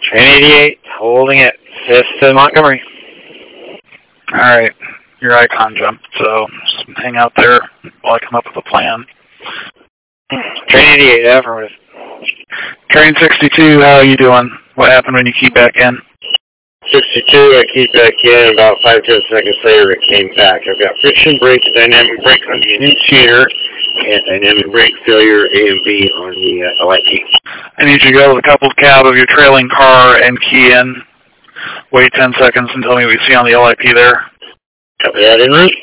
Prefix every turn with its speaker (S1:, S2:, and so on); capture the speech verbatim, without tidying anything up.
S1: Train eighty-eight, holding it. Fifth to Montgomery.
S2: Alright, your icon jumped, so just hang out there while I come up with a plan.
S1: Train eighty-eight, affirmative.
S2: Train sixty-two, how are you doing? What happened when you keyed back in?
S3: sixty-two, I keyed back in. About five, ten seconds later, it came back. I've got friction brake, dynamic brake on the initiator, and dynamic brake failure A and B on the uh, L I P.
S2: I need you to go to the coupled cab of your trailing car and key in. Wait ten seconds and tell me what you see on the L I P there.
S3: Copy that, en route.